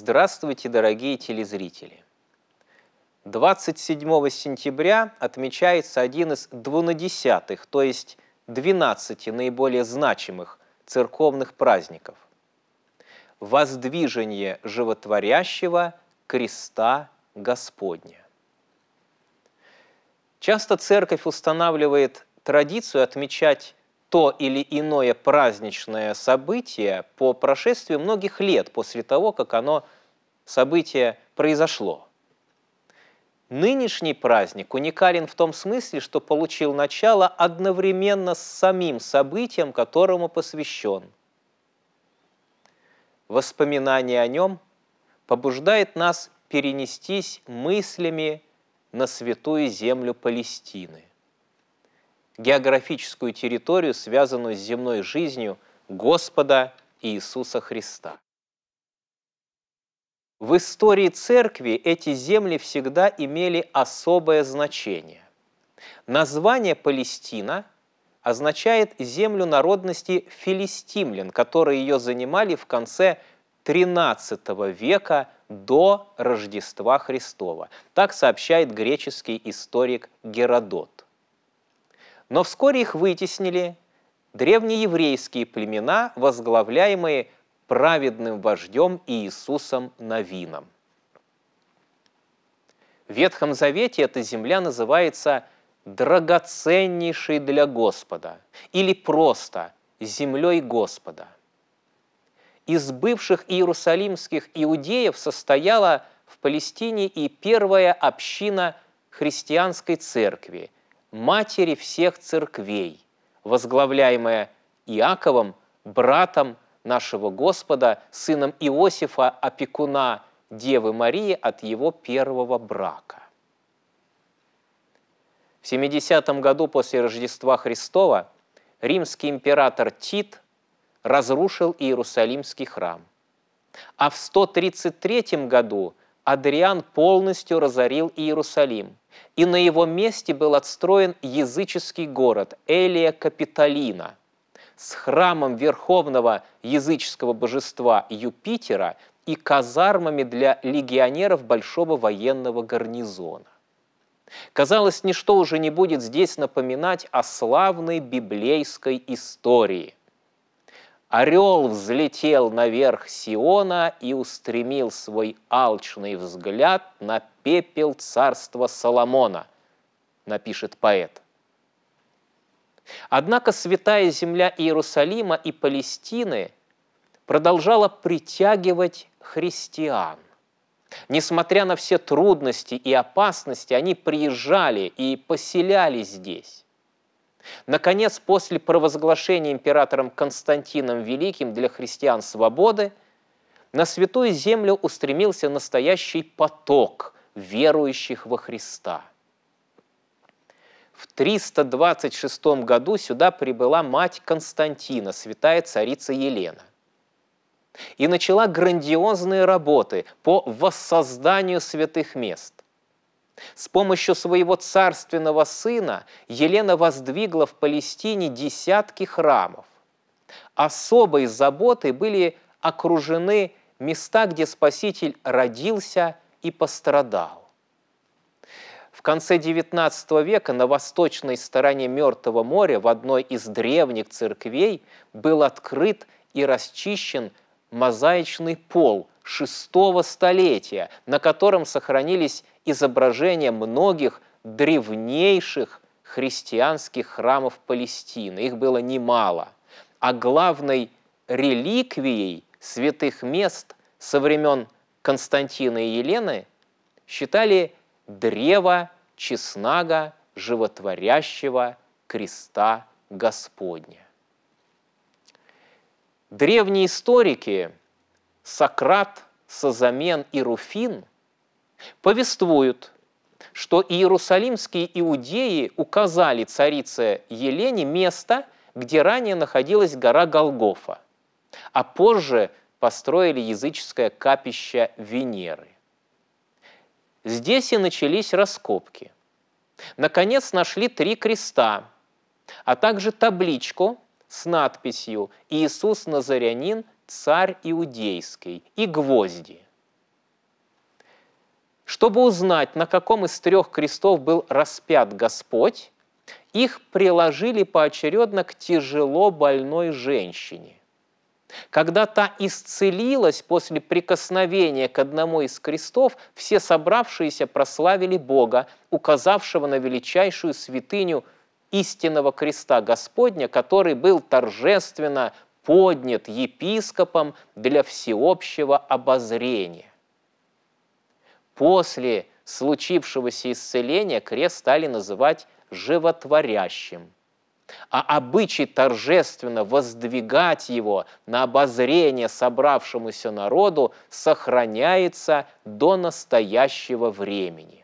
Здравствуйте, дорогие телезрители! 27 сентября отмечается один из двунадесятых, то есть 12 наиболее значимых церковных праздников – воздвижение животворящего креста Господня. Часто Церковь устанавливает традицию отмечать то или иное праздничное событие по прошествии многих лет после того, как событие произошло. Нынешний праздник уникален в том смысле, что получил начало одновременно с самим событием, которому посвящен. Воспоминание о нем побуждает нас перенестись мыслями на святую землю Палестины, географическую территорию, связанную с земной жизнью Господа Иисуса Христа. В истории Церкви эти земли всегда имели особое значение. Название Палестина означает землю народности филистимлян, которые ее занимали в конце XIII века до Рождества Христова. Так сообщает греческий историк Геродот. Но вскоре их вытеснили древнееврейские племена, возглавляемые праведным вождем Иисусом Навином. В Ветхом Завете эта земля называется драгоценнейшей для Господа или просто землей Господа. Из бывших иерусалимских иудеев состояла в Палестине и первая община христианской церкви, матери всех церквей, возглавляемая Иаковом, братом нашего Господа, сыном Иосифа, опекуна Девы Марии от его первого брака. В 70 году после Рождества Христова римский император Тит разрушил Иерусалимский храм, а в 133 году Адриан полностью разорил Иерусалим, и на его месте был отстроен языческий город Элия Капитолина с храмом верховного языческого божества Юпитера и казармами для легионеров большого военного гарнизона. Казалось, ничто уже не будет здесь напоминать о славной библейской истории. Орел взлетел наверх Сиона и устремил свой алчный взгляд на пепел царства Соломона, напишет поэт. Однако святая земля Иерусалима и Палестины продолжала притягивать христиан. Несмотря на все трудности и опасности, они приезжали и поселялись здесь. Наконец, после провозглашения императором Константином Великим для христиан свободы, на святую землю устремился настоящий поток верующих во Христа. В 326 году сюда прибыла мать Константина, святая царица Елена, и начала грандиозные работы по воссозданию святых мест. С помощью своего царственного сына Елена воздвигла в Палестине десятки храмов. Особой заботой были окружены места, где Спаситель родился и пострадал. В конце XIX века на восточной стороне Мертвого моря в одной из древних церквей был открыт и расчищен мозаичный пол VI столетия, на котором сохранились изображения многих древнейших христианских храмов Палестины. Их было немало. А главной реликвией святых мест со времен Константина и Елены считали древо честного животворящего креста Господня. Древние историки Сократ, Созамен и Руфин повествуют, что иерусалимские иудеи указали царице Елене место, где ранее находилась гора Голгофа, а позже построили языческое капище Венеры. Здесь и начались раскопки. Наконец нашли 3 креста, а также табличку с надписью «Иисус Назарянин, царь иудейский» и гвозди. Чтобы узнать, на каком из 3 крестов был распят Господь, их приложили поочередно к тяжело больной женщине. Когда та исцелилась после прикосновения к одному из крестов, все собравшиеся прославили Бога, указавшего на величайшую святыню истинного креста Господня, который был торжественно поднят епископом для всеобщего обозрения. После случившегося исцеления крест стали называть животворящим, а обычай торжественно воздвигать его на обозрение собравшемуся народу сохраняется до настоящего времени.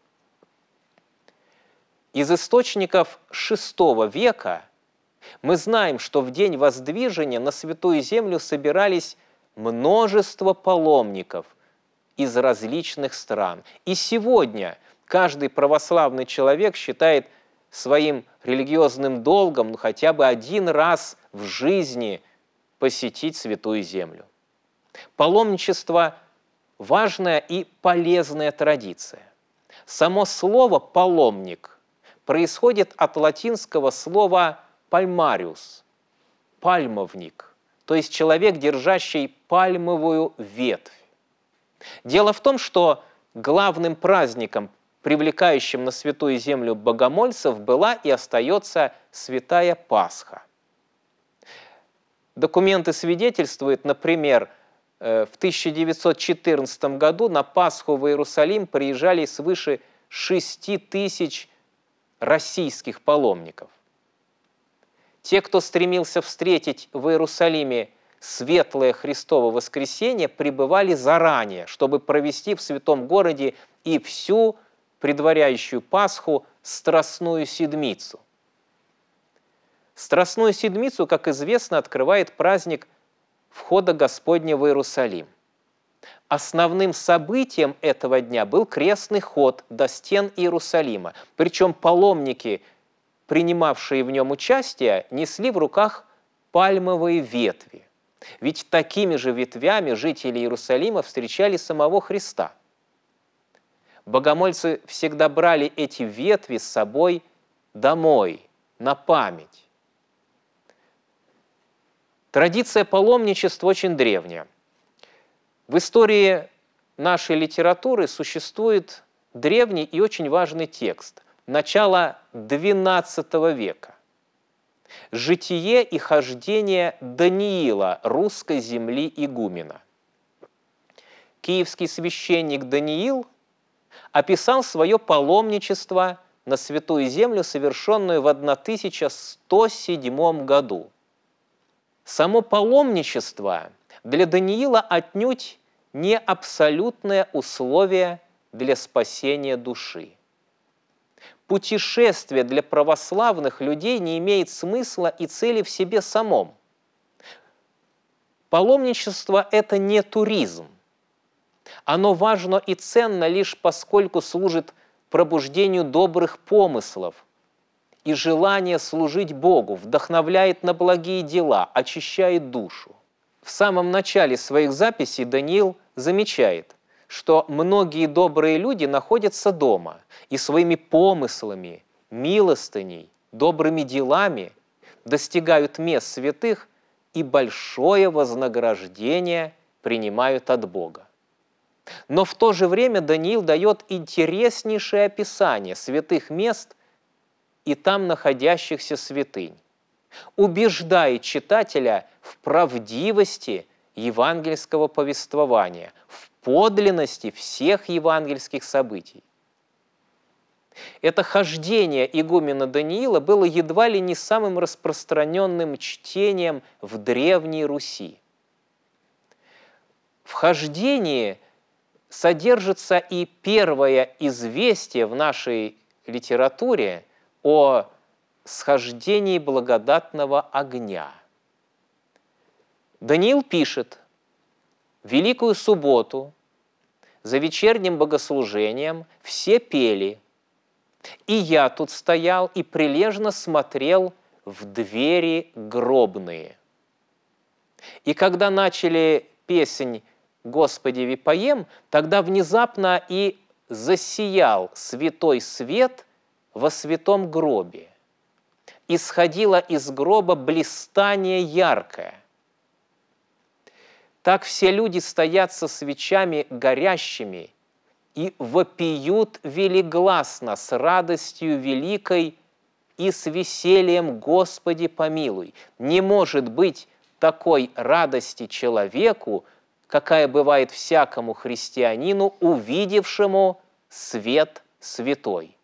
Из источников VI века мы знаем, что в день воздвижения на Святую Землю собирались множество паломников из различных стран. И сегодня каждый православный человек считает своим религиозным долгом хотя бы один раз в жизни посетить Святую Землю. Паломничество – важная и полезная традиция. Само слово «паломник» происходит от латинского слова «пальмариус» – «пальмовник», то есть человек, держащий пальмовую ветвь. Дело в том, что главным праздником, привлекающим на Святую Землю богомольцев, была и остается Святая Пасха. Документы свидетельствуют, например, в 1914 году на Пасху в Иерусалим приезжали свыше 6 тысяч российских паломников. Те, кто стремился встретить в Иерусалиме светлое Христово воскресенье, прибывали заранее, чтобы провести в святом городе и всю предваряющую Пасху Страстную Седмицу. Страстную Седмицу, как известно, открывает праздник Входа Господня в Иерусалим. Основным событием этого дня был крестный ход до стен Иерусалима. Причем паломники, принимавшие в нем участие, несли в руках пальмовые ветви. Ведь такими же ветвями жители Иерусалима встречали самого Христа. Богомольцы всегда брали эти ветви с собой домой, на память. Традиция паломничества очень древняя. В истории нашей литературы существует древний и очень важный текст начала XII века. «Житие и хождение Даниила, русской земли игумена». Киевский священник Даниил описал свое паломничество на Святую Землю, совершенную в 1107 году. Само паломничество для Даниила отнюдь не абсолютное условие для спасения души. Путешествие для православных людей не имеет смысла и цели в себе самом. Паломничество – это не туризм. Оно важно и ценно лишь поскольку служит пробуждению добрых помыслов и желание служить Богу, вдохновляет на благие дела, очищает душу. В самом начале своих записей Даниил замечает, что многие добрые люди находятся дома и своими помыслами, милостыней, добрыми делами достигают мест святых и большое вознаграждение принимают от Бога. Но в то же время Даниил дает интереснейшее описание святых мест и там находящихся святынь, убеждает читателя в правдивости евангельского повествования, в подлинности всех евангельских событий. Это хождение игумена Даниила было едва ли не самым распространенным чтением в Древней Руси. В хождении содержится и первое известие в нашей литературе о схождении благодатного огня. Даниил пишет: «В Великую субботу за вечерним богослужением все пели, и я тут стоял и прилежно смотрел в двери гробные. И когда начали песнь «Господи, поем», тогда внезапно и засиял святой свет во святом гробе. Исходило из гроба блистание яркое. Так все люди стоят со свечами горящими и вопиют велигласно с радостью великой и с весельем «Господи помилуй». Не может быть такой радости человеку, какая бывает всякому христианину, увидевшему свет святой.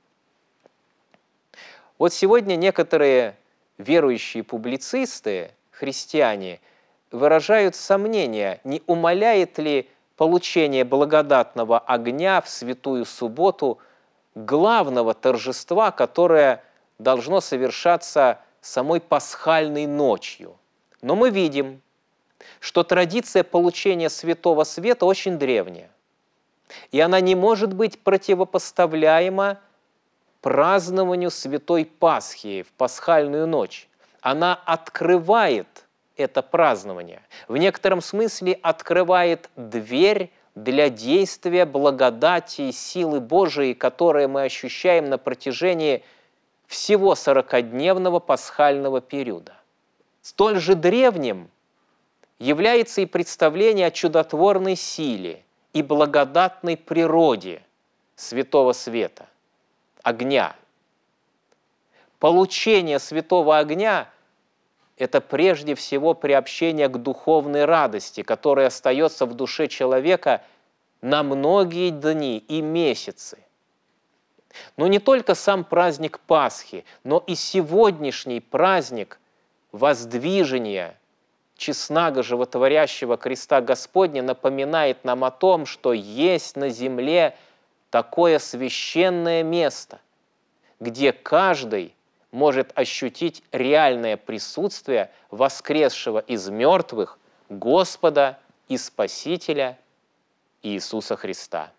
Вот сегодня некоторые верующие публицисты, христиане, выражают сомнения, не умаляет ли получение благодатного огня в Святую Субботу главного торжества, которое должно совершаться самой пасхальной ночью. Но мы видим, что традиция получения Святого Света очень древняя, и она не может быть противопоставляема празднованию Святой Пасхи в пасхальную ночь. Она открывает это празднование, в некотором смысле открывает дверь для действия благодати и силы Божией, которые мы ощущаем на протяжении всего 40-дневного пасхального периода. Столь же древним является и представление о чудотворной силе и благодатной природе Святого Света, огня. Получение святого огня – это прежде всего приобщение к духовной радости, которая остается в душе человека на многие дни и месяцы. Но не только сам праздник Пасхи, но и сегодняшний праздник воздвижения честного животворящего креста Господня напоминает нам о том, что есть на земле такое священное место, где каждый может ощутить реальное присутствие воскресшего из мертвых Господа и Спасителя Иисуса Христа.